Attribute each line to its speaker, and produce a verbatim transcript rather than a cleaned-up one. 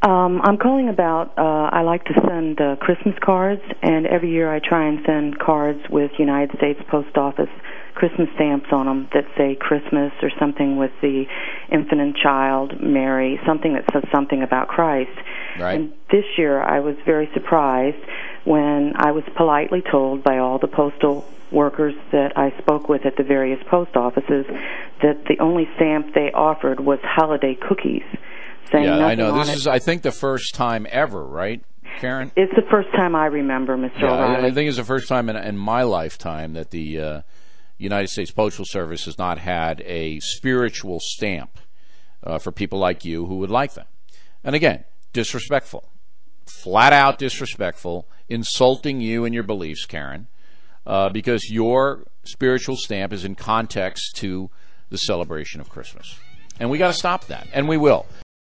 Speaker 1: Um, I'm calling about, uh, I like to send uh, Christmas cards, and every year I try and send cards with United States Post Office Christmas stamps on them that say Christmas or something with the infant child, Mary, something that says something about Christ.
Speaker 2: Right.
Speaker 1: And this year I was very surprised when I was politely told by all the postal workers that I spoke with at the various post offices that the only stamp they offered was holiday cookies.
Speaker 2: Yeah, I know. This is, I think, the first time ever, right, Karen?
Speaker 1: It's the first time I remember, Mister
Speaker 2: Yeah,
Speaker 1: O'Reilly.
Speaker 2: I think it's the first time in, in my lifetime that the uh, United States Postal Service has not had a spiritual stamp uh, for people like you who would like them. And again, disrespectful. Flat out disrespectful, insulting you and your beliefs, Karen, uh, because your spiritual stamp is in context to the celebration of Christmas. And we got to stop that, and we will.